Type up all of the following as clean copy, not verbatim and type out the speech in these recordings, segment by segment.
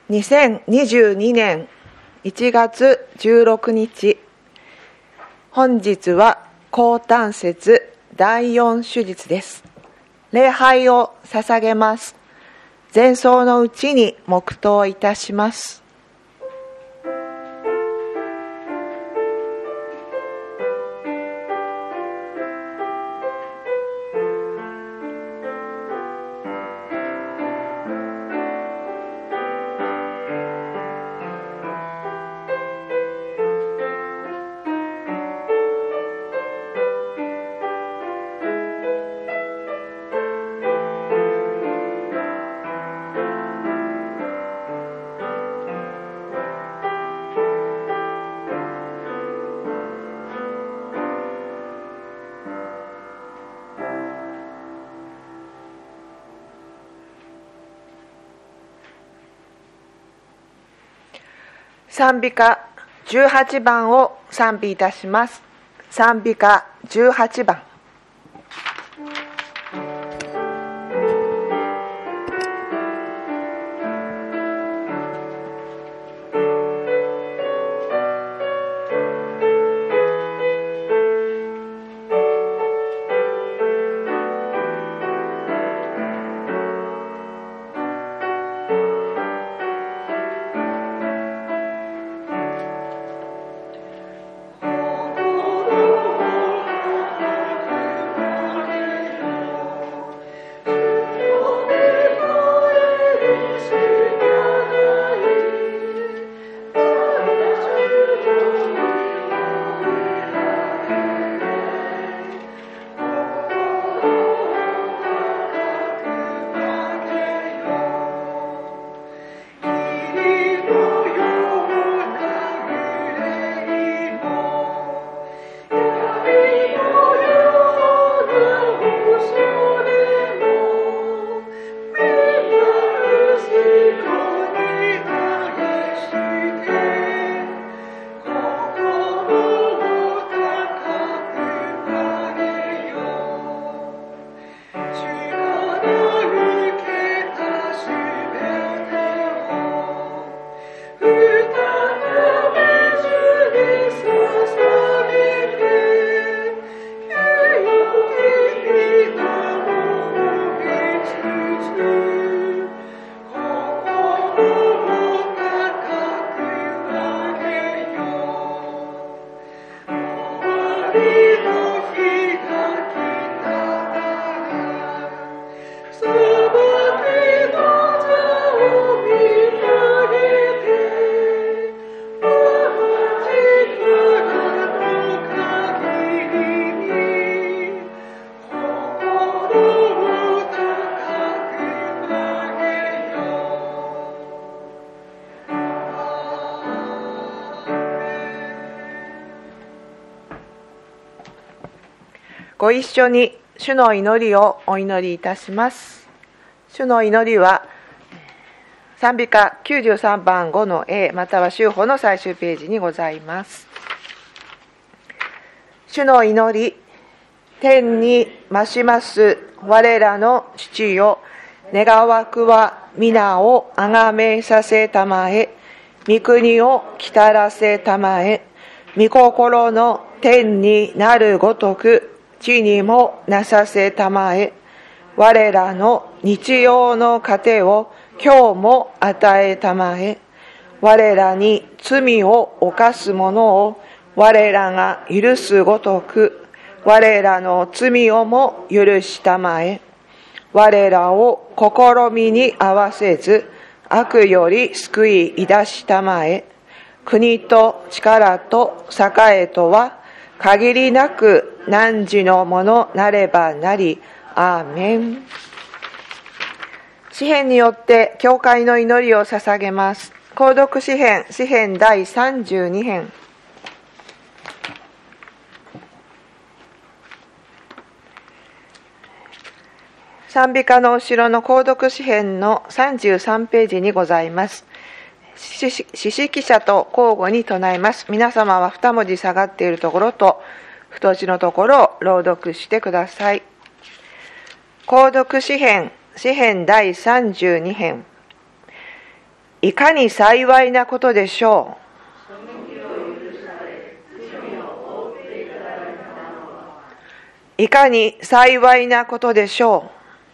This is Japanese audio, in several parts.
2022年1月16日、本日は降誕節第4手術です。礼拝を捧げます。前奏のうちに黙祷いたします。賛美歌18番を賛美いたします。賛美歌18番。ご一緒に主の祈りをお祈りいたします。主の祈りは賛美歌93番5の A または修法の最終ページにございます。主の祈り、天に増します我らの父よ、願わくは皆をあがめさせたまえ、御国を来たらせたまえ、御心の天になるごとく地にもなさせたまえ、我らの日用の糧を今日も与えたまえ、我らに罪を犯す者を我らが許すごとく我らの罪をも許したまえ、我らを試みに合わせず悪より救い出したまえ、国と力と栄とは限りなく汝のものなればなり。アーメン。詩編によって教会の祈りを捧げます。購読詩編第32編。賛美歌の後ろの購読詩編の33ページにございます。詩識者と交互に唱えます。皆様は2文字下がっているところと太字のところを朗読してください。購読詩編第32編。 いかに幸いなことでしょう。いかに幸いなことでしょう。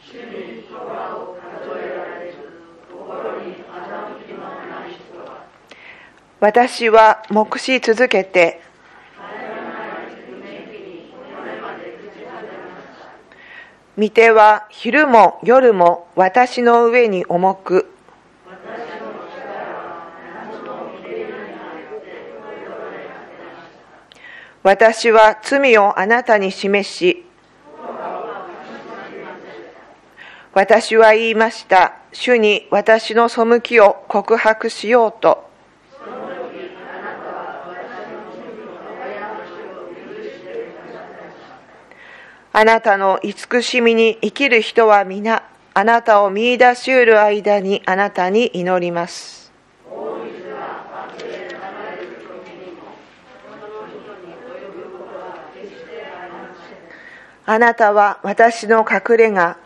私は黙し続けて、御手は昼も夜も私の上に重く、私は罪をあなたに示し、私は言いました。主に私の背きを告白しようと。あなたの慈しみに生きる人は皆、あなたを見出しうる間にあなたに祈ります。あなたは私の隠れ家、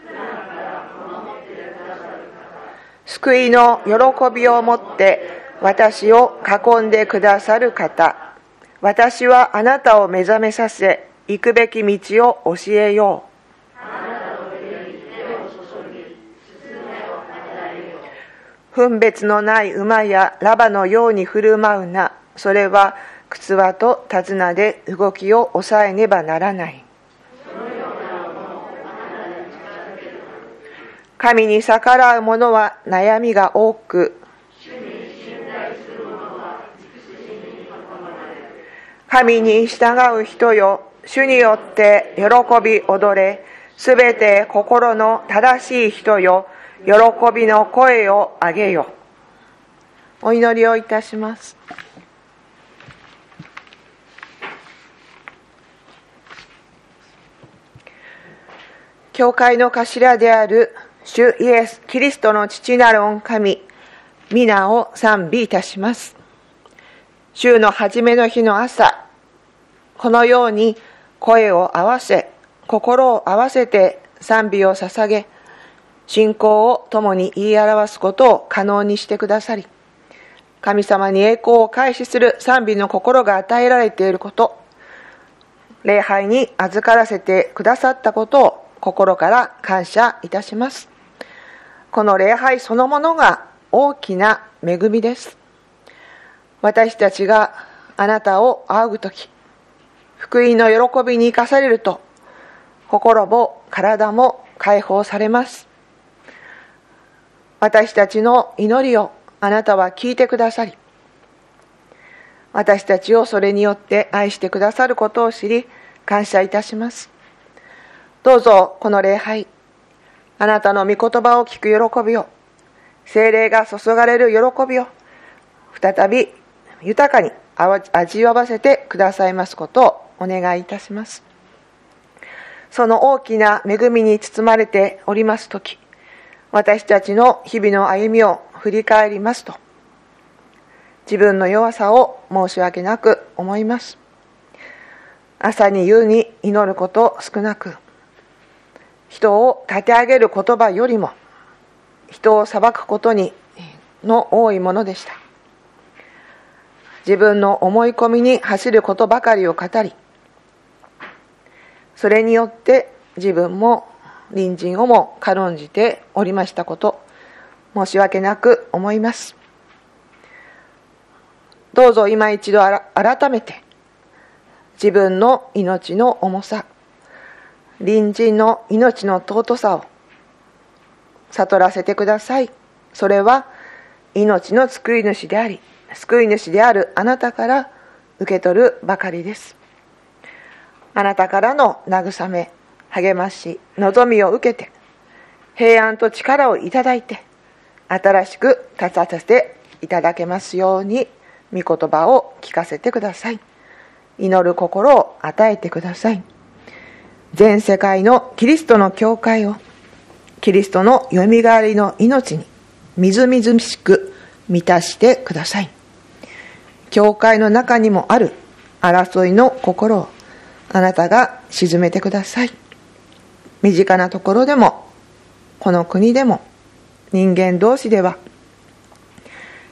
救いの喜びをもって私を囲んでくださる方。私はあなたを目覚めさせ、行くべき道を教えよう。分別のない馬やラバのように振る舞うな。それは靴輪と手綱で動きを抑えねばならない。神に逆らう者は悩みが多く、神に従う人よ、主によって喜び踊れ、すべて心の正しい人よ、喜びの声を上げよ。お祈りをいたします。教会の頭である主イエス・キリストの父なる御神、皆を賛美いたします。週の初めの日の朝、このように声を合わせ、心を合わせて賛美を捧げ、信仰を共に言い表すことを可能にしてくださり、神様に栄光を返しする賛美の心が与えられていること、礼拝に預からせてくださったことを心から感謝いたします。この礼拝そのものが大きな恵みです。私たちがあなたを仰ぐとき、福音の喜びに生かされると、心も体も解放されます。私たちの祈りをあなたは聞いてくださり、私たちをそれによって愛してくださることを知り、感謝いたします。どうぞこの礼拝、あなたの御言葉を聞く喜びを、聖霊が注がれる喜びを、再び豊かに味わわせてくださいますことをお願いいたします。その大きな恵みに包まれておりますとき、私たちの日々の歩みを振り返りますと、自分の弱さを申し訳なく思います。朝に夕に祈ること少なく、人を立て上げる言葉よりも人を裁くことの多いものでした。自分の思い込みに走ることばかりを語り、それによって自分も隣人をも軽んじておりましたこと、申し訳なく思います。どうぞ今一度改めて自分の命の重さ、隣人の命の尊さを悟らせてください。それは命の作り主であり、救い主であるあなたから受け取るばかりです。あなたからの慰め、励まし、望みを受けて、平安と力をいただいて、新しく立たせていただけますように、御言葉を聞かせてください。祈る心を与えてください。全世界のキリストの教会を、キリストのよみがえりの命にみずみずしく満たしてください。教会の中にもある争いの心をあなたが鎮めてください。身近なところでも、この国でも、人間同士では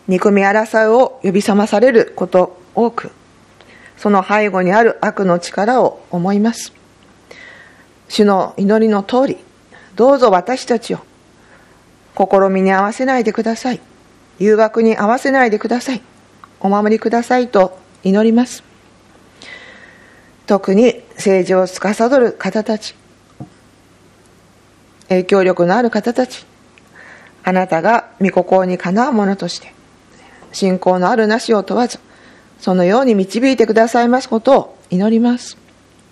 憎み争いを呼び覚まされること多く、その背後にある悪の力を思います。主の祈りの通り、どうぞ私たちを試みに合わせないでください。誘惑に合わせないでください。お守りくださいと祈ります。特に政治を司る方たち、影響力のある方たち、あなたが御心にかなうものとして、信仰のあるなしを問わず、そのように導いてくださいますことを祈ります。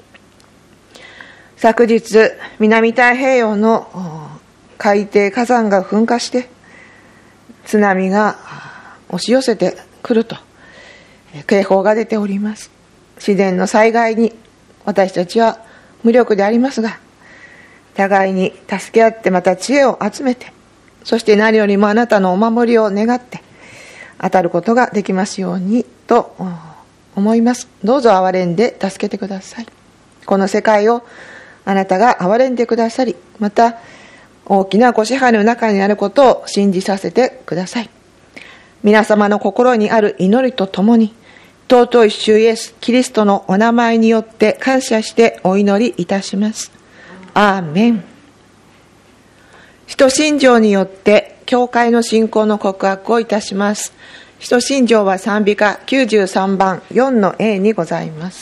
昨日、南太平洋の海底火山が噴火して、津波が押し寄せてくると、警報が出ております。自然の災害に私たちは無力でありますが、互いに助け合ってまた知恵を集めて、そして何よりもあなたのお守りを願って当たることができますようにと思います。どうぞ憐れんで助けてください。この世界をあなたが憐れんでくださり、また大きなご支配の中にあることを信じさせてください。皆様の心にある祈りとともに、尊い主イエス・キリストのお名前によって感謝してお祈りいたします。アーメン。使徒信条によって教会の信仰の告白をいたします。使徒信条は賛美歌93番 4-A にございます。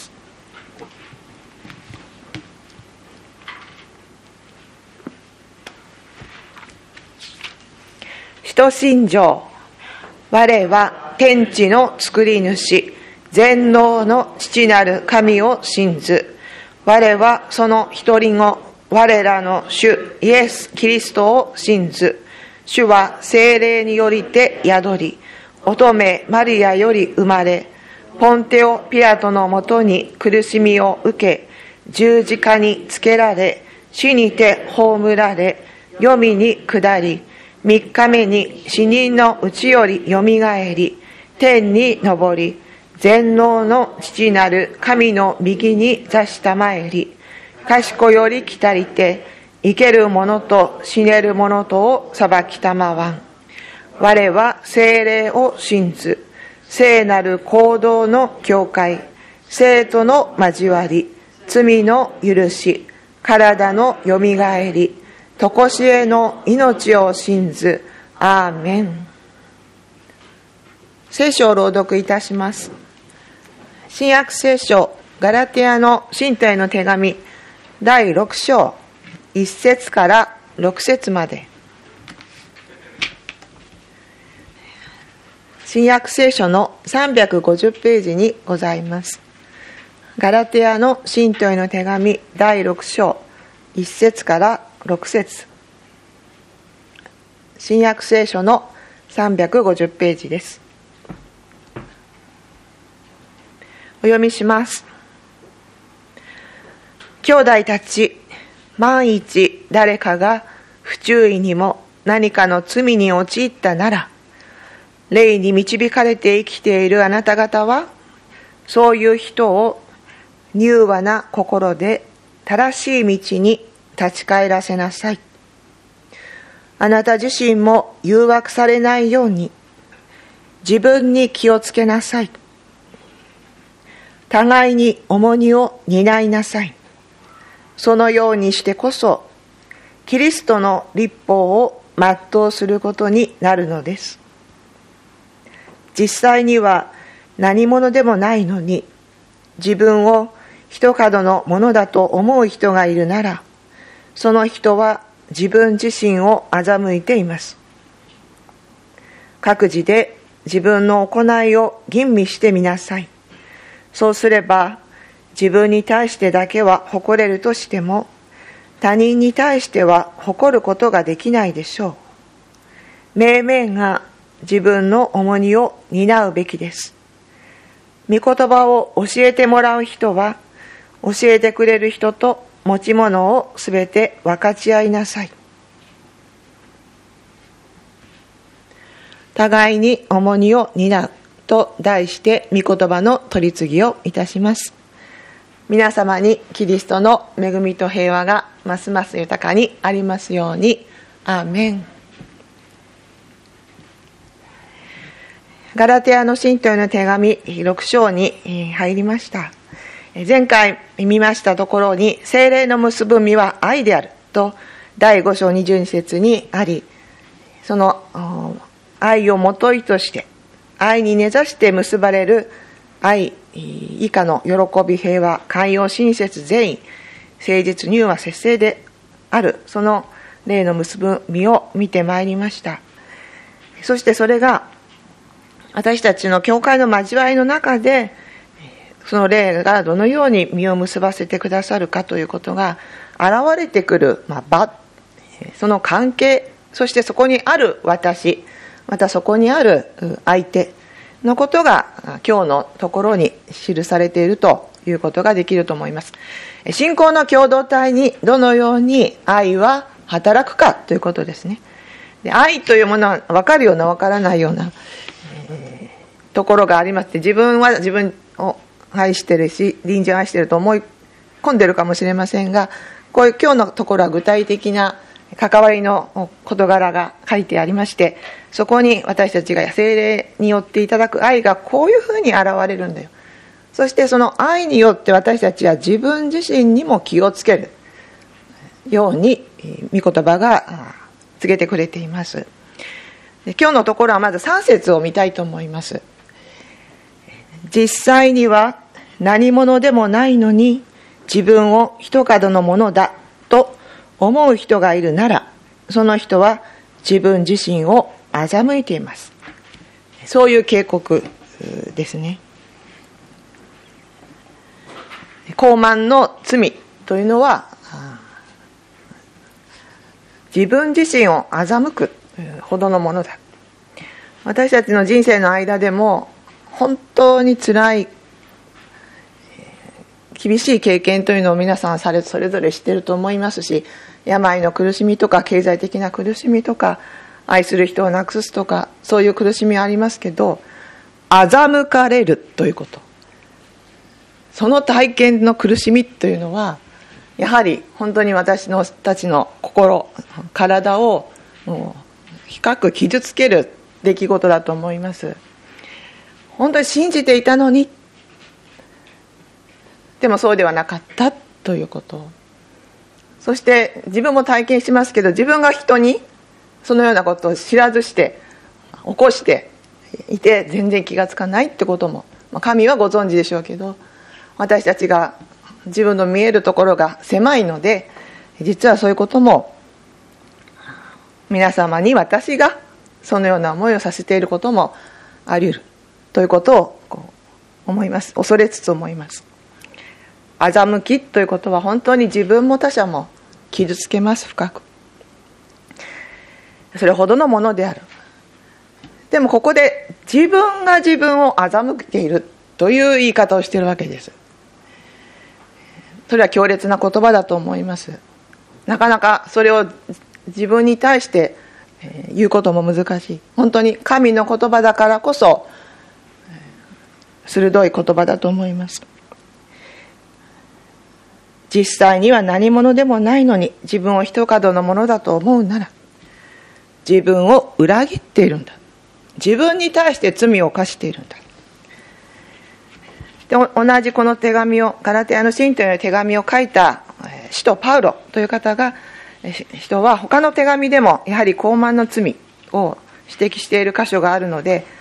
使徒信条。我は天地の作り主、全能の父なる神を信ず。我はその一人子、我らの主イエス・キリストを信ず。主は聖霊によりて宿り、乙女マリアより生まれ、ポンテオ・ピラトのもとに苦しみを受け、十字架につけられ、死にて葬られ、黄泉に下り、3日目に死人のうちよりよみがえり、天に昇り、全能の父なる神の右に座したまえり、賢より来たりて、生ける者と死ねる者とを裁きたまわん。我は聖霊を信ず、聖なる行動の教会、聖徒の交わり、罪の許し、体のよみがえり、とこしえの命を信ず。アーメン。聖書を朗読いたします。新約聖書ガラテヤの信徒への手紙第6章1節から6節まで。新約聖書の350ページにございます。ガラテヤの信徒への手紙第6章1節から6節。新約聖書の350ページです。お読みします。兄弟たち、万一誰かが不注意にも何かの罪に陥ったなら、霊に導かれて生きているあなた方は、そういう人を柔和な心で正しい道に立ち返らせなさい。あなた自身も誘惑されないように自分に気をつけなさい。互いに重荷を担いなさい。そのようにしてこそキリストの律法を全うすることになるのです。実際には何者でもないのに自分を一角のものだと思う人がいるなら、その人は自分自身を欺いています。各自で自分の行いを吟味してみなさい。そうすれば自分に対してだけは誇れるとしても、他人に対しては誇ることができないでしょう。命々が自分の重荷を担うべきです。御言葉を教えてもらう人は、教えてくれる人と持ち物をすべて分かち合いなさい。互いに重荷を担うと題して御言葉の取り次ぎをいたします。皆様にキリストの恵みと平和がますます豊かにありますように。アーメン。 ガラテヤの信徒への手紙6章に入りました。前回見ましたところに、聖霊の結ぶ実は愛であると第5章22節にあり、その愛をもといとして愛に根ざして結ばれる愛以下の喜び、平和、寛容、親切、善意、誠実、柔和、節制である、その霊の結ぶ実を見てまいりました。そしてそれが私たちの教会の交わりの中で、その霊がどのように実を結ばせてくださるかということが現れてくる場、その関係、そしてそこにある私、またそこにある相手のことが今日のところに記されているということができると思います。信仰の共同体にどのように愛は働くかということですね。で、愛というものは分かるような分からないようなところがありまして、自分は自分を愛してるし隣人を愛してると思い込んでるかもしれませんが、こういう今日のところは具体的な関わりの事柄が書いてありまして、そこに私たちが聖霊によっていただく愛がこういうふうに現れるんだよ。そしてその愛によって私たちは自分自身にも気をつけるように御言葉が告げてくれています。で、今日のところはまず3節を見たいと思います。実際には何者でもないのに自分を一角のものだと思う人がいるなら、その人は自分自身を欺いています。そういう警告ですね。傲慢の罪というのは自分自身を欺くほどのものだ。私たちの人生の間でも本当に辛い厳しい経験というのを皆さんそれぞれ知っていると思いますし、病の苦しみとか経済的な苦しみとか愛する人を亡くすとか、そういう苦しみはありますけど、欺かれるということ、その体験の苦しみというのはやはり本当に私たちの心、体を深く傷つける出来事だと思います。本当に信じていたのに、でもそうではなかったということ。そして自分も体験しますけど、自分が人にそのようなことを知らずして起こしていて全然気がつかないってことも、神はご存知でしょうけど、私たちが自分の見えるところが狭いので、実はそういうことも皆様に私がそのような思いをさせていることもあり得るということを思います。恐れつつ思います。欺きということは本当に自分も他者も傷つけます。深くそれほどのものである。でもここで自分が自分を欺いているという言い方をしているわけです。それは強烈な言葉だと思います。なかなかそれを自分に対して言うことも難しい。本当に神の言葉だからこそ鋭い言葉だと思います。実際には何者でもないのに自分を一角のものだと思うなら、自分を裏切っているんだ。自分に対して罪を犯しているんだ。で、同じこの手紙を、ガラテヤの信徒への手紙を書いた使徒パウロという人は他の手紙でもやはり傲慢の罪を指摘している箇所があるので、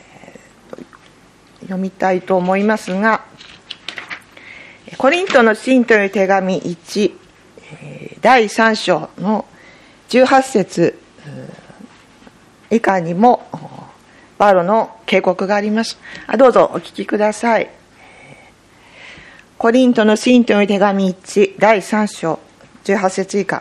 読みたいと思いますが、コリントの信徒への手紙1、第3章の18節以下にもパウロの警告があります。どうぞお聞きください。コリントの信徒への手紙1、第3章18節以下。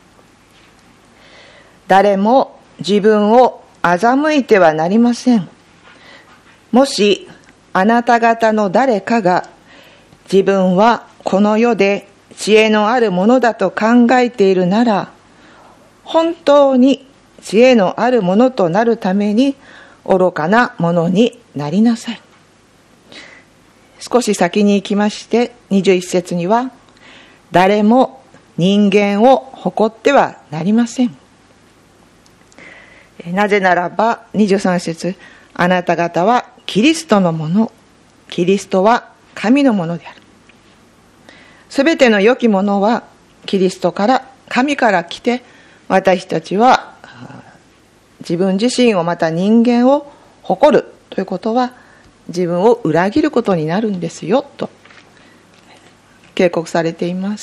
誰も自分を欺いてはなりません。もしあなた方の誰かが自分はこの世で知恵のあるものだと考えているなら、本当に知恵のあるものとなるために愚かなものになりなさい。少し先に行きまして、21節には、誰も人間を誇ってはなりません。なぜならば、23節、 あなた方はキリストのもの、キリストは神のものである。すべての良きものはキリストから、神から来て、私たちは自分自身をまた人間を誇るということは自分を裏切ることになるんですよと警告されています。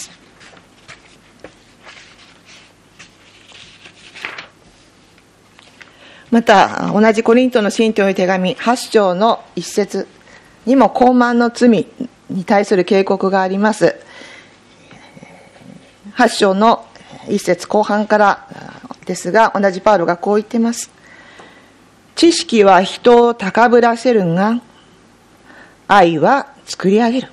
また同じコリントの信徒の手紙8章の1節にも傲慢の罪に対する警告があります。8章の1節後半からですが、同じパウロがこう言っています。知識は人を高ぶらせるが、愛は作り上げる。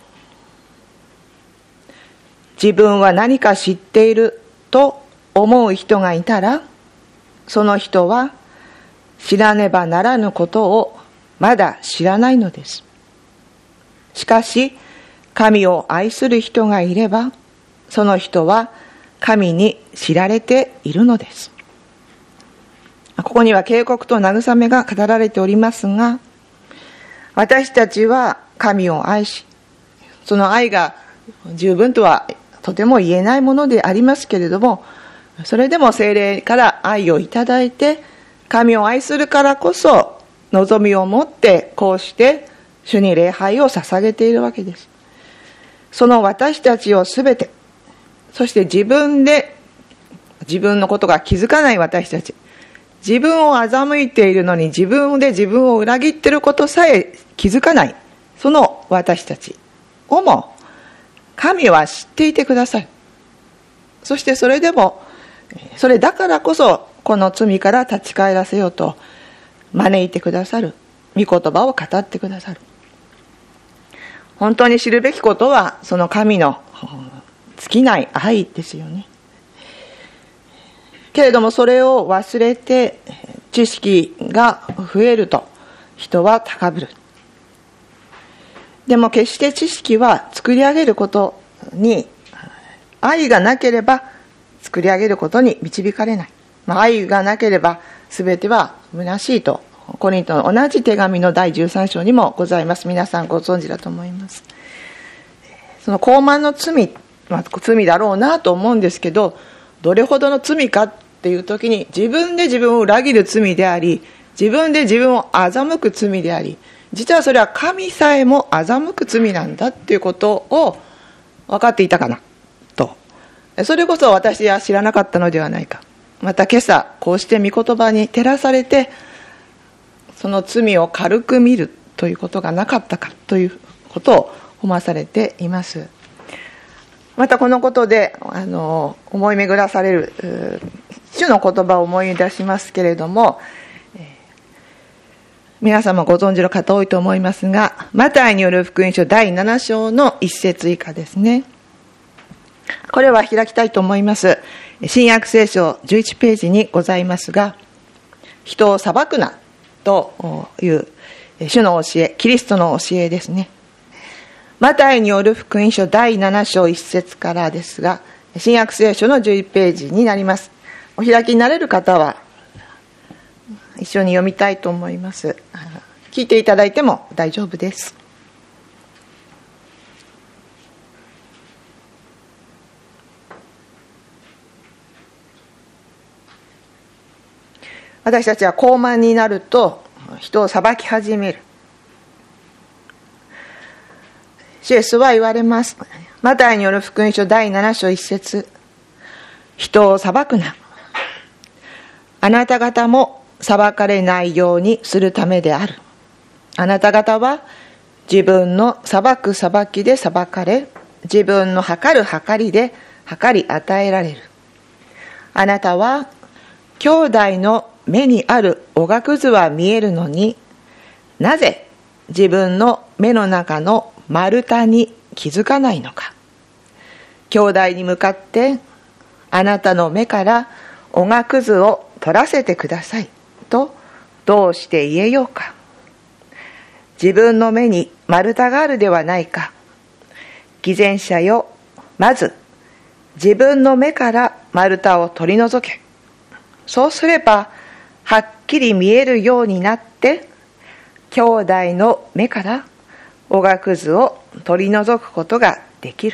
自分は何か知っていると思う人がいたら、その人は知らねばならぬことをまだ知らないのです。しかし、神を愛する人がいれば、その人は神に知られているのです。ここには警告と慰めが語られておりますが、私たちは神を愛し、その愛が十分とはとても言えないものでありますけれども、それでも聖霊から愛をいただいて、神を愛するからこそ望みを持ってこうして主に礼拝を捧げているわけです。その私たちをすべて、そして自分で自分のことが気づかない私たち、自分を欺いているのに自分で自分を裏切っていることさえ気づかない、その私たちをも神は知っていてくださる。そしてそれでもそれだからこそこの罪から立ち返らせようと招いてくださる、御言葉を語ってくださる。本当に知るべきことはその神の尽きない愛ですよね。けれどもそれを忘れて知識が増えると人は高ぶる。でも決して知識は作り上げることに、愛がなければ作り上げることに導かれない。愛がなければ全ては虚しいとコリントの同じ手紙の第13章にもございます。皆さんご存知だと思います。その傲慢の罪、罪だろうなと思うんですけど、どれほどの罪かっていう時に自分で自分を裏切る罪であり、自分で自分を欺く罪であり、実はそれは神さえも欺く罪なんだっていうことを分かっていたかなと。それこそ私は知らなかったのではないか。また今朝こうして御言葉に照らされて、その罪を軽く見るということがなかったかということを思わされています。またこのことで思い巡らされる主の言葉を思い出しますけれども、皆様ご存知の方多いと思いますが、マタイによる福音書第7章の1節以下ですね。これは開きたいと思います。新約聖書11ページにございますが、人を裁くなという主の教え、キリストの教えですね。マタイによる福音書第7章1節からですが、新約聖書の11ページになります。お開きになれる方は一緒に読みたいと思います。聞いていただいても大丈夫です。私たちは傲慢になると人を裁き始める。主イエスは言われます。マタイによる福音書第7章1節、人を裁くな。あなた方も裁かれないようにするためである。あなた方は自分の裁く裁きで裁かれ、自分の測る測りで測り与えられる。あなたは兄弟の目にあるおがくずは見えるのに、なぜ自分の目の中の丸太に気づかないのか。兄弟に向かって、あなたの目からおがくずを取らせてくださいとどうして言えようか。自分の目に丸太があるではないか。偽善者よ、まず自分の目から丸太を取り除け。そうすればはっきり見えるようになって、 兄弟の目からおがくずを取り除くことができる。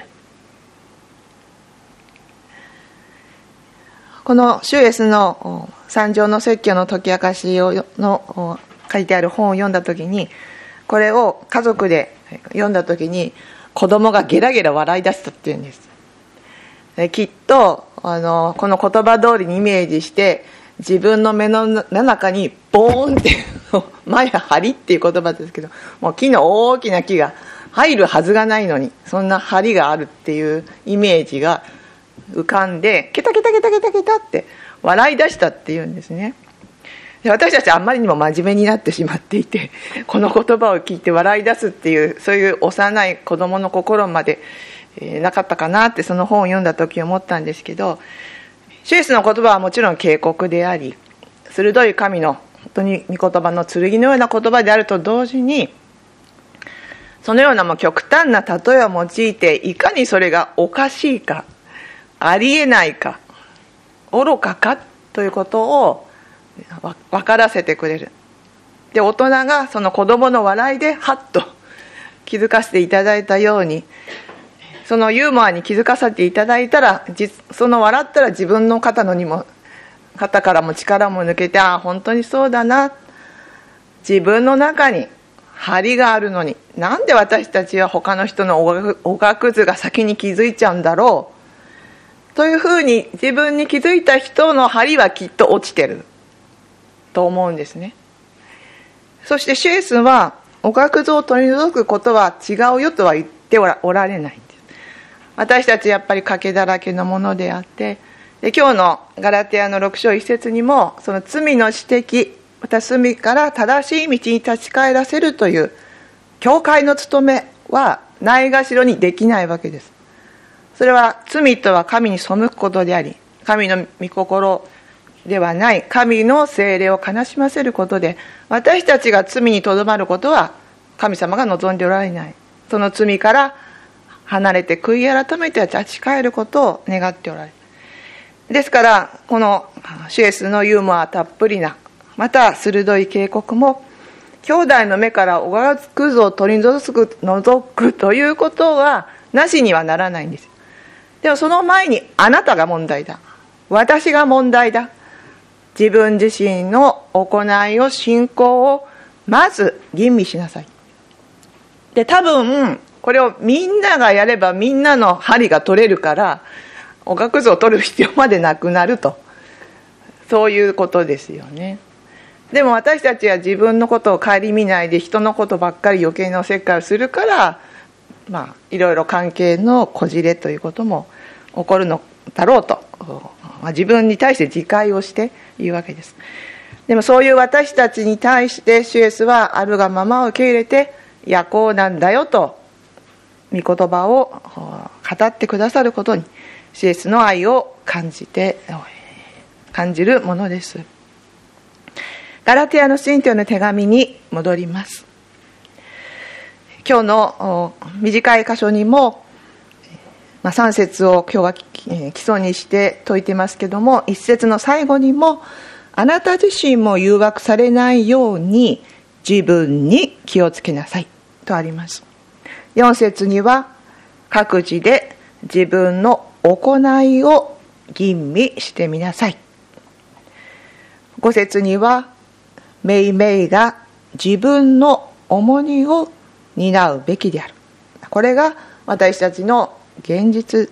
この主イエスの三条の説教の解き明かしの書いてある本を読んだときに、これを家族で読んだときに子供がゲラゲラ笑い出したっていうんです。きっとこの言葉通りにイメージして自分の目の中にボーンって前は針っていう言葉ですけど、もう木の大きな木が入るはずがないのにそんな針があるっていうイメージが浮かんでケタケタケタケタケタって笑い出したっていうんですね。で、私たちあんまりにも真面目になってしまっていて、この言葉を聞いて笑い出すっていうそういう幼い子供の心までなかったかなってその本を読んだ時思ったんですけど、主イエスの言葉はもちろん警告であり、鋭い神の本当に御言葉の剣のような言葉であると同時に、そのようなもう極端な例えを用いていかにそれがおかしいか、ありえないか、愚かかということを分からせてくれる。で、大人がその子供の笑いでハッと気づかせていただいたように、そのユーモアに気づかせていただいたら、その笑ったら自分の肩からも力も抜けて、本当にそうだな、自分の中に針があるのになんで私たちは他の人のおがくずが先に気づいちゃうんだろうというふうに、自分に気づいた人の針はきっと落ちてると思うんですね。そして主イエスはおがくずを取り除くことは違うよとは言っておられない。私たちやっぱり賭けだらけのものであって、で今日のガラテヤの6章1節にもその罪の指摘、また罪から正しい道に立ち返らせるという教会の務めはないがしろにできないわけです。それは罪とは神に背くことであり、神の御心ではない神の聖霊を悲しませることで、私たちが罪にとどまることは神様が望んでおられない。その罪から離れて悔い改めて立ち返ることを願っておられる。ですからこの主イエスのユーモアたっぷりな、また鋭い警告も、兄弟の目からおがくずを取り除くということはなしにはならないんです。でもその前にあなたが問題だ、私が問題だ、自分自身の行いを信仰をまず吟味しなさい。で、多分これをみんながやればみんなの針が取れるからおがくずを取る必要までなくなると、そういうことですよね。でも私たちは自分のことを顧みないで人のことばっかり余計なおせっかいをするから、いろいろ関係のこじれということも起こるのだろうと、自分に対して自戒をしているわけです。でもそういう私たちに対して主イエスはあるがままを受け入れて、いやこうなんだよと御言葉を語ってくださることに主イエスの愛を感じるものです。ガラテヤの信徒への手紙に戻ります。今日の短い箇所にも、3節を今日は基礎にして説いてますけども、1節の最後にも、あなた自身も誘惑されないように自分に気をつけなさいとあります。4節には、各自で自分の行いを吟味してみなさい。5節には、めいめいが自分の重荷を担うべきである。これが私たちの現実。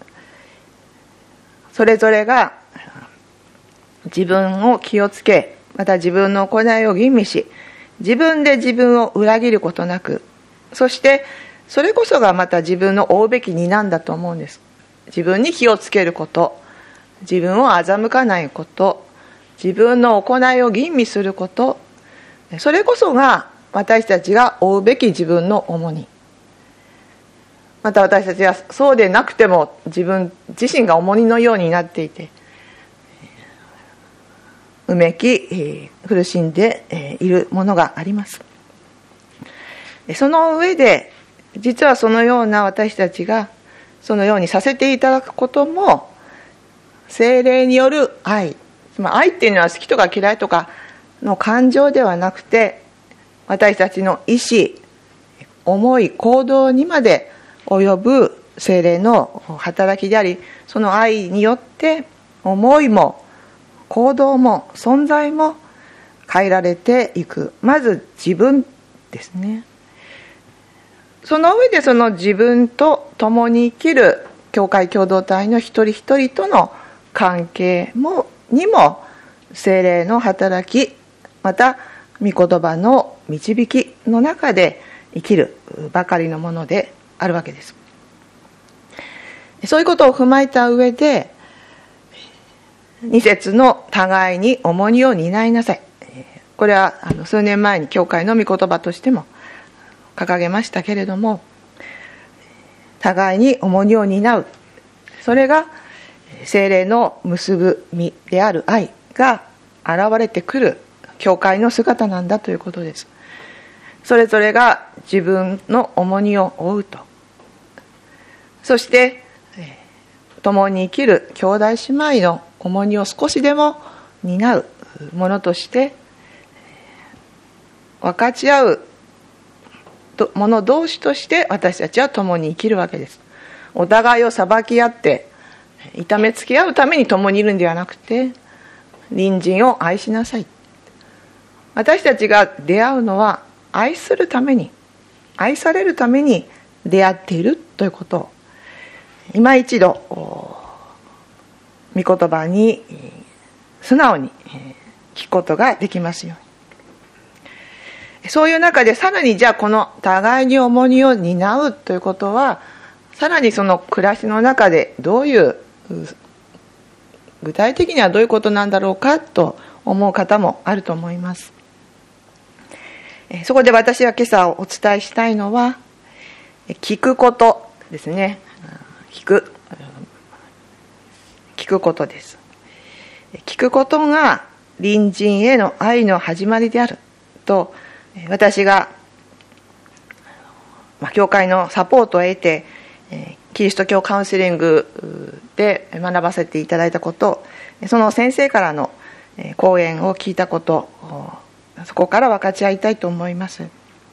それぞれが自分を気をつけ、また自分の行いを吟味し、自分で自分を裏切ることなく、そしてそれこそがまた自分の負うべき荷なんだと思うんです。自分に気をつけること、自分を欺かないこと、自分の行いを吟味すること、それこそが私たちが負うべき自分の重荷。また私たちはそうでなくても自分自身が重荷のようになっていて、うめき苦しんでいるものがあります。その上で実はそのような私たちがそのようにさせていただくことも、聖霊による愛、愛っていうのは好きとか嫌いとかの感情ではなくて、 私たちの意志、思い、行動にまで及ぶ聖霊の働きであり、その愛によって思いも行動も存在も変えられていく。まず自分ですね。その上でその自分と共に生きる教会共同体の一人一人との関係にも聖霊の働き、また御言葉の導きの中で生きるばかりのものであるわけです。そういうことを踏まえた上で、2節の互いに重荷を担いなさい。これは数年前に教会の御言葉としても掲げましたけれども、互いに重荷を担う、それが聖霊の結ぶ実である愛が現れてくる教会の姿なんだということです。それぞれが自分の重荷を負うと、そして共に生きる兄弟姉妹の重荷を少しでも担うものとして分かち合う者同士として私たちは共に生きるわけです。お互いを裁き合って痛めつけ合うために共にいるんではなくて、隣人を愛しなさい。私たちが出会うのは愛するために、愛されるために出会っているということを今一度御言葉に素直に聞くことができますように。そういう中でさらにじゃあこの互いに重荷を担うということは、さらにその暮らしの中でどういう具体的にはどういうことなんだろうかと思う方もあると思います。そこで私は今朝お伝えしたいのは聞くことですね。聞くことです。聞くことが隣人への愛の始まりであると、私が教会のサポートを得てキリスト教カウンセリングで学ばせていただいたこと、その先生からの講演を聞いたこと、そこから分かち合いたいと思います。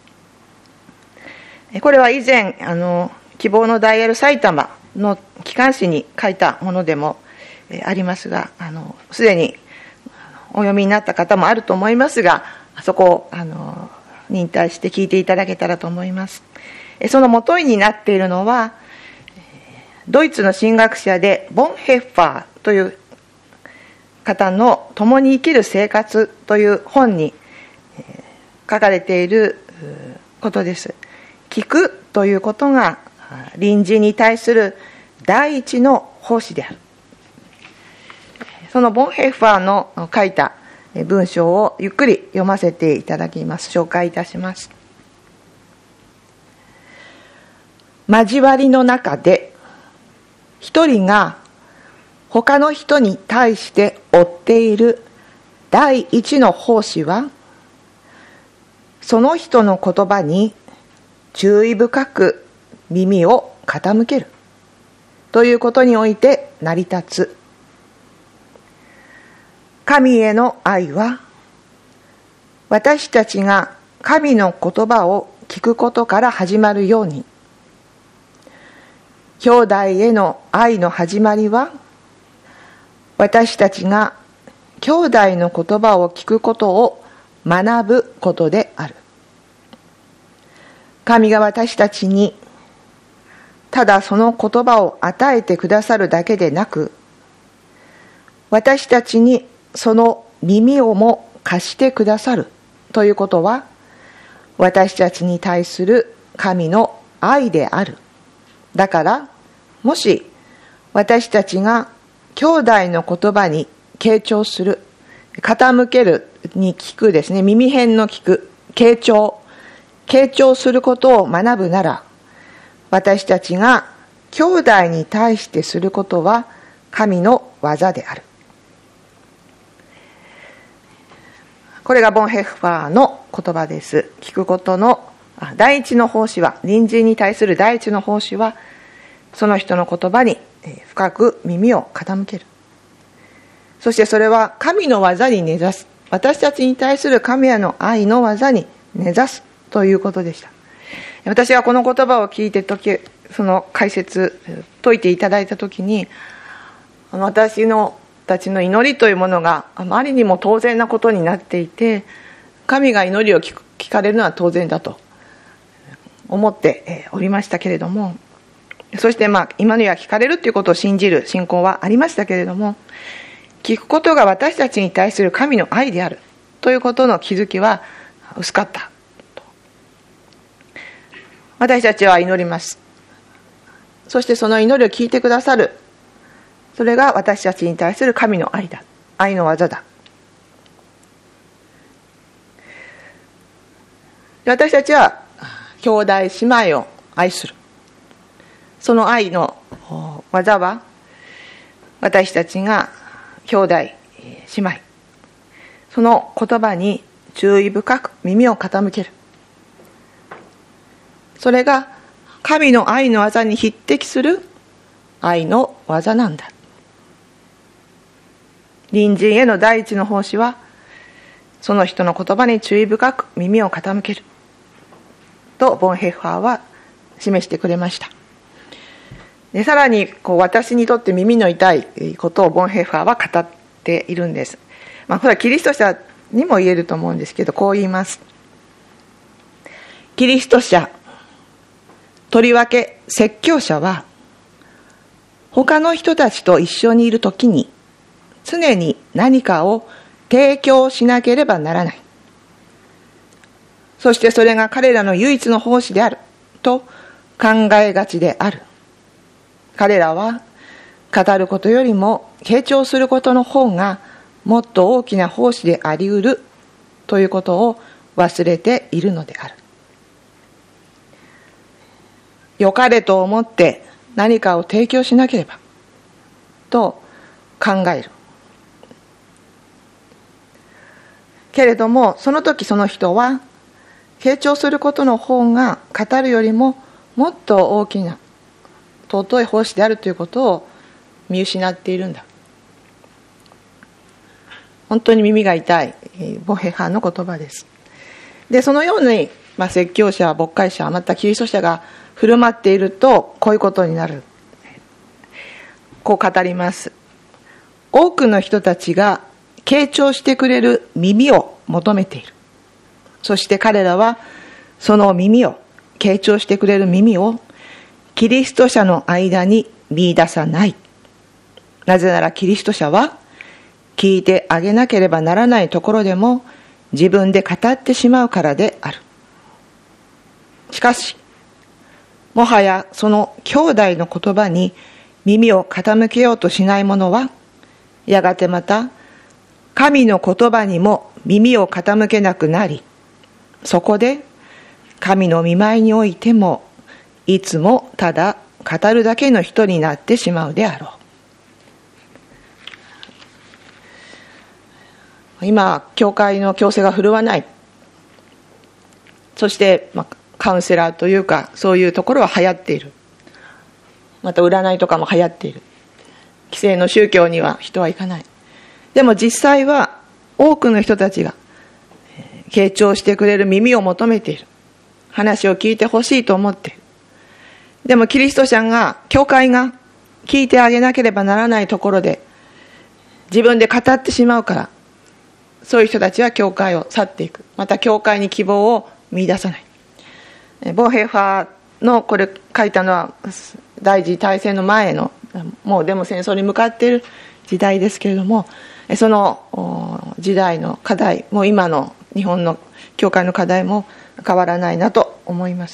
これは以前希望のダイヤル埼玉の機関誌に書いたものでもありますが、すでにお読みになった方もあると思いますが、そこを忍耐して聞いていただけたらと思います。その元になっているのはドイツの神学者でボンヘッファーという方の共に生きる生活という本に書かれていることです。聞くということが隣人に対する第一の奉仕である。そのボンヘッファーの書いた文章をゆっくり読ませていただきます。紹介いたします。交わりの中で一人が他の人に対して負っている第一の奉仕は、その人の言葉に注意深く耳を傾けるということにおいて成り立つ。神への愛は、私たちが神の言葉を聞くことから始まるように、兄弟への愛の始まりは、私たちが兄弟の言葉を聞くことを学ぶことである。神が私たちにただその言葉を与えてくださるだけでなく、私たちにその耳をも貸してくださるということは、私たちに対する神の愛である。だからもし私たちが兄弟の言葉に傾聴する、傾けるに聞くですね、耳辺の聞く、傾聴することを学ぶなら、私たちが兄弟に対してすることは神の技である。これがボンヘッファーの言葉です。聞くことの第一の奉仕は、隣人に対する第一の奉仕は、その人の言葉に深く耳を傾ける。そしてそれは神の技に根ざす、私たちに対する神への愛の技に根ざすということでした。私はこの言葉を聞いてその解説解いていただいたときに、私たちの祈りというものがあまりにも当然なことになっていて、神が祈りを聞かれるのは当然だと思っておりましたけれども、そして今には聞かれるということを信じる信仰はありましたけれども、聞くことが私たちに対する神の愛であるということの気づきは薄かったと。私たちは祈ります。そしてその祈りを聞いてくださる、それが私たちに対する神の愛だ、愛の技だ。私たちは兄弟姉妹を愛する。その愛の技は、私たちが兄弟姉妹、その言葉に注意深く耳を傾ける。それが神の愛の技に匹敵する愛の技なんだ。隣人への第一の奉仕は、その人の言葉に注意深く耳を傾けるとボンヘッファーは示してくれました。でさらに私にとって耳の痛いことをボンヘッファーは語っているんです。これはキリスト者にも言えると思うんですけど、こう言います。キリスト者、とりわけ説教者は、他の人たちと一緒にいるときに常に何かを提供しなければならない。そしてそれが彼らの唯一の奉仕であると考えがちである。彼らは語ることよりも傾聴することの方がもっと大きな奉仕であり得るということを忘れているのである。良かれと思って何かを提供しなければと考える。けれどもその時その人は傾聴することの方が語るよりももっと大きな尊い奉仕であるということを見失っているんだ。本当に耳が痛いボンヘッファーの言葉です。でそのように、説教者、牧会者、またキリスト者が振る舞っているとこういうことになる。こう語ります。多くの人たちが傾聴してくれる耳を求めている。そして彼らはその耳を、傾聴してくれる耳をキリスト者の間に見出さない。なぜならキリスト者は聞いてあげなければならないところでも自分で語ってしまうからである。しかし、もはやその兄弟の言葉に耳を傾けようとしない者は、やがてまた神の言葉にも耳を傾けなくなり、そこで神の御前においてもいつもただ語るだけの人になってしまうであろう。今、教会の教制が振るわない。そして、カウンセラーというか、そういうところは流行っている。また占いとかも流行っている。既成の宗教には人は行かない。でも実際は多くの人たちが傾聴してくれる耳を求めている。話を聞いてほしいと思っている。でもキリスト者が、教会が聞いてあげなければならないところで自分で語ってしまうから、そういう人たちは教会を去っていく。また教会に希望を見出さない。ボンヘッファーのこれ書いたのは第一次大戦の前の、もうでも戦争に向かっている時代ですけれども、その時代の課題も今の日本の教会の課題も変わらないなと思います。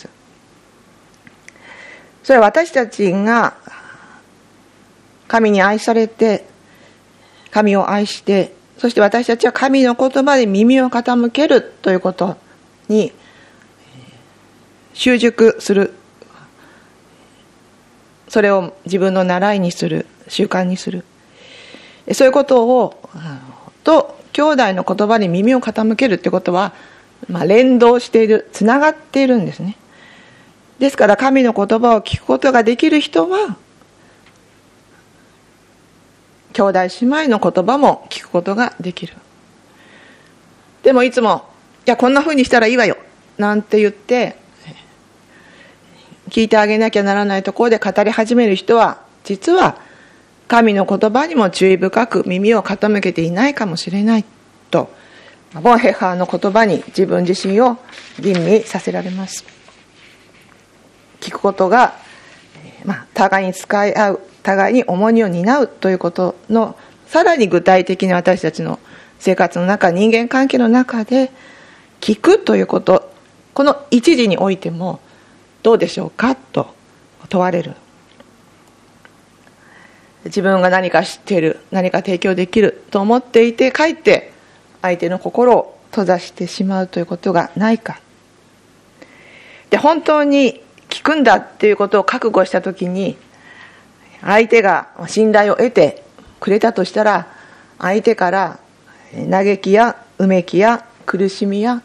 それは私たちが神に愛されて、神を愛して、そして私たちは神の言葉で耳を傾けるということに習熟する。それを自分の習いにする、習慣にする。そういうことを兄弟の言葉に耳を傾けるということは、連動している、つながっているんですね。ですから神の言葉を聞くことができる人は、兄弟姉妹の言葉も聞くことができる。でもいつも、いやこんな風にしたらいいわよなんて言って聞いてあげなきゃならないところで語り始める人は、実は神の言葉にも注意深く耳を傾けていないかもしれないと、ボンヘッハーの言葉に自分自身を吟味させられます。聞くことが、互いに使い合う、互いに重荷を担うということのさらに具体的に私たちの生活の中、人間関係の中で聞くということ、この一時においてもどうでしょうかと問われる。自分が何か知っている、何か提供できると思っていて、かえって相手の心を閉ざしてしまうということがないか。で、本当に聞くんだっていうことを覚悟したときに、相手が信頼を得てくれたとしたら、相手から嘆きやうめきや苦しみや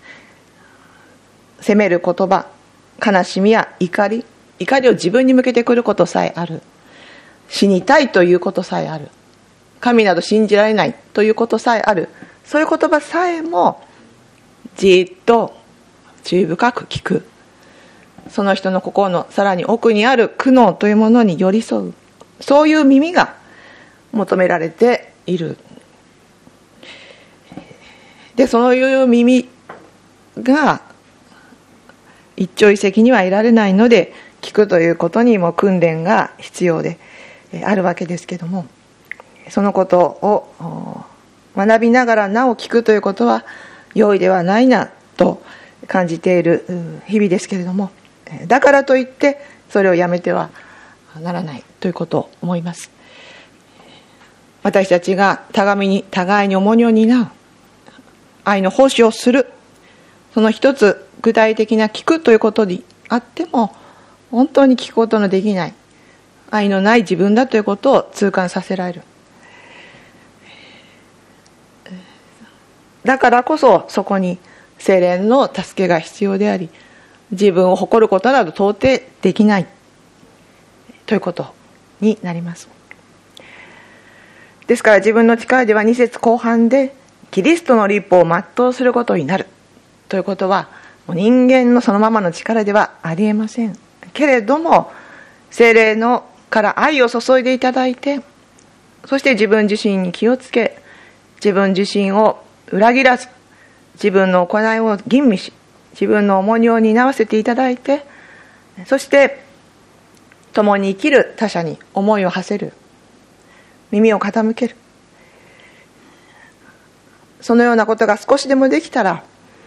責める言葉、悲しみや怒りを自分に向けてくることさえある。死にたいということさえある。神など信じられないということさえある。そういう言葉さえもじっと注意深く聞く。その人の心のさらに奥にある苦悩というものに寄り添う。そういう耳が求められている。で、そういう耳が一朝一夕には得られないので、聞くということにも訓練が必要であるわけですけども、そのことを学びながらなお聞くということは容易ではないなと感じている日々ですけれども、だからといってそれをやめてはならないということを思います。私たちが互いに重荷を担う、愛の奉仕をする、その一つ具体的な聞くということにあっても、本当に聞くことのできない、愛のない自分だということを痛感させられる。だからこそそこに聖霊の助けが必要であり、自分を誇ることなど到底できないということになります。ですから自分の力では2節後半でキリストの律法を全うすることになるということは、人間のそのままの力ではありえません。けれども聖霊のから愛を注いでいただいて、そして自分自身に気をつけ、自分自身を裏切らず、自分の行いを吟味し、自分の重荷を担わせていただいて、そして共に生きる他者に思いを馳せる、耳を傾ける、そのようなことが少しでもできたら、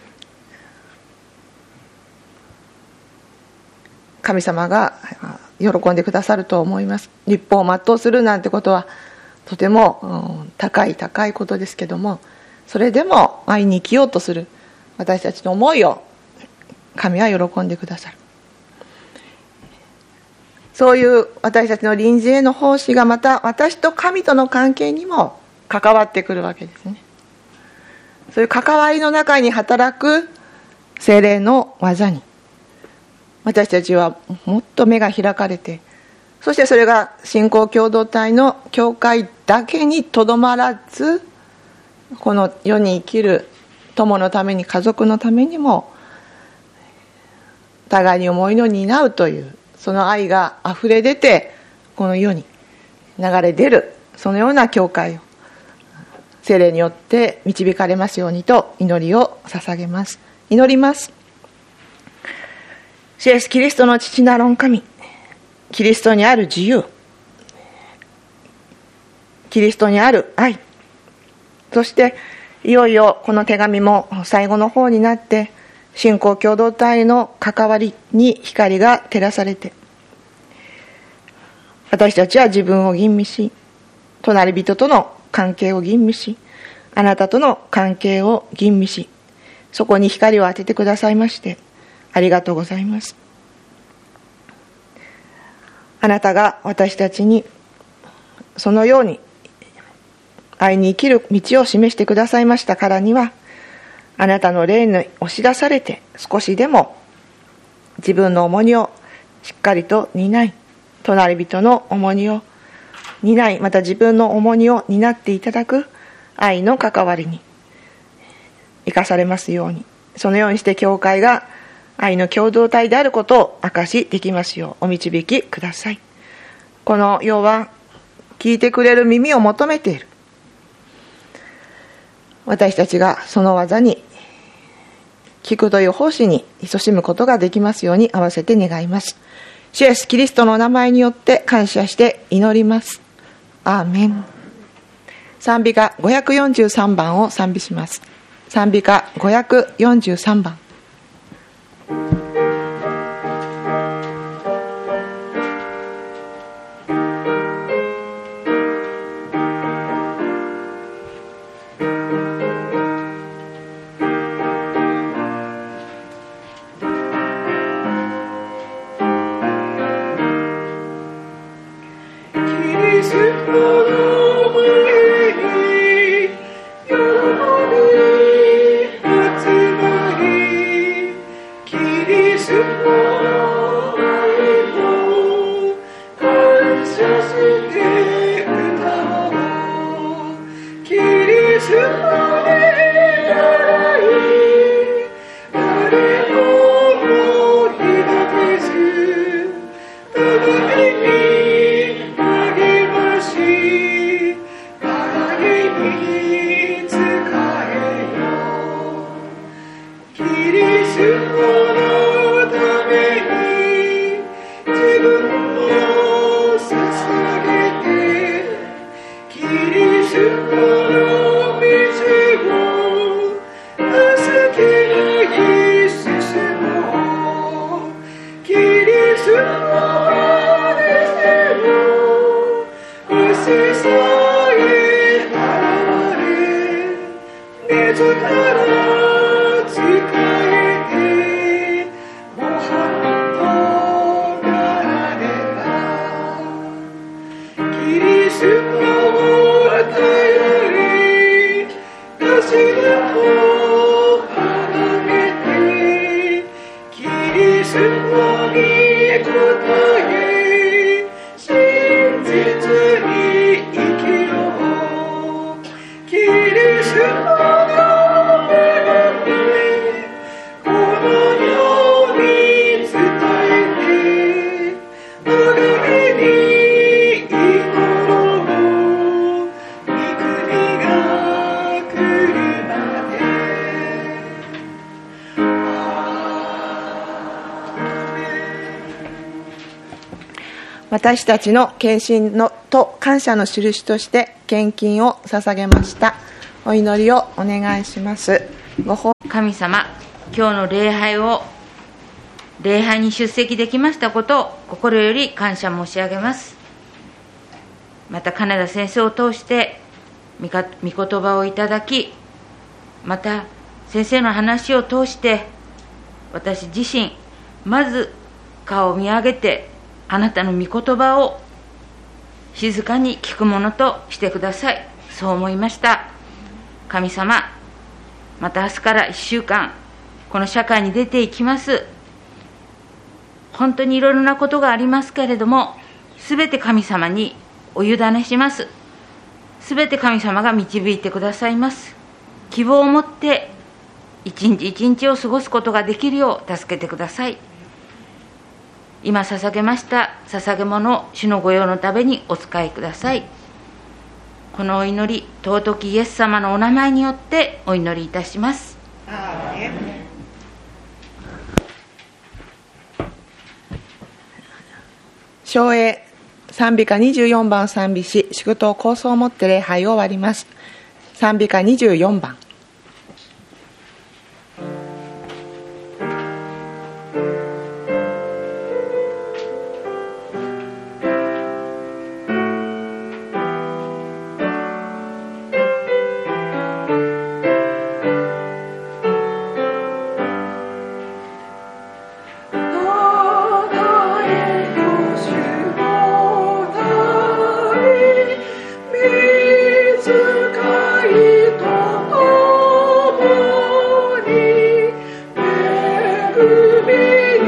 神様が喜んでくださると思います。律法を全うするなんてことはとても高いことですけども、それでも愛に生きようとする私たちの思いを神は喜んでくださる。そういう私たちの臨時への奉仕がまた私と神との関係にも関わってくるわけですね。そういう関わりの中に働く聖霊の技に私たちはもっと目が開かれて、そしてそれが信仰共同体の教会だけにとどまらず、この世に生きる友のために、家族のためにも互いに思いの担うという、その愛があふれ出てこの世に流れ出る、そのような教会を聖霊によって導かれますようにと祈りを捧げます。祈ります。主イエスキリストの父なる神、キリストにある自由、キリストにある愛、そしていよいよこの手紙も最後の方になって、信仰共同体の関わりに光が照らされて、私たちは自分を吟味し、隣人との関係を吟味し、あなたとの関係を吟味し、そこに光を当ててくださいましてありがとうございます。あなたが私たちにそのように愛に生きる道を示してくださいましたからには、あなたの霊に押し出されて少しでも自分の重荷をしっかりと担い、隣人の重荷を担い、また自分の重荷を担っていただく愛の関わりに生かされますように、 そのようにして教会が愛の共同体であることを証しできますようお導きください。この世は聞いてくれる耳を求めている。私たちがその技に聞くという奉仕に勤しむことができますように合わせて願います。主イエスキリストの名前によって感謝して祈ります。アーメン。賛美歌543番を賛美します。賛美歌543番。私たちの献身のと感謝の印として献金を捧げました。お祈りをお願いします。 神様、今日の礼拝に出席できましたことを心より感謝申し上げます。また金田先生を通して御言葉をいただき、また先生の話を通して私自身まず顔を見上げてあなたの御言葉を静かに聞くものとしてください。そう思いました。神様、また明日から1週間この社会に出ていきます。本当にいろいろなことがありますけれども、すべて神様にお委ねします。すべて神様が導いてくださいます。希望を持って一日一日を過ごすことができるよう助けてください。今捧げました捧げ物を主の御用のためにお使いください。このお祈り、尊きイエス様のお名前によってお祈りいたします。 唱詠賛美歌24番賛美し、祝祷構想をもって礼拝を終わります。賛美歌24番。 恵み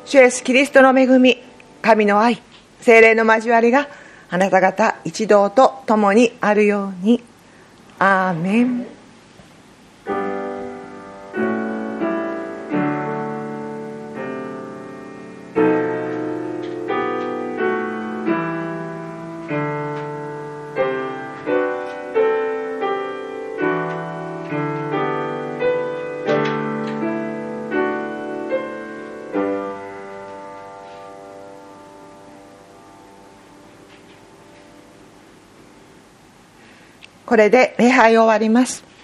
主イエスキリストの恵み、神の愛、聖霊の交わりがあなた方一同と共にあるように。アーメン。これで礼拝を終わります。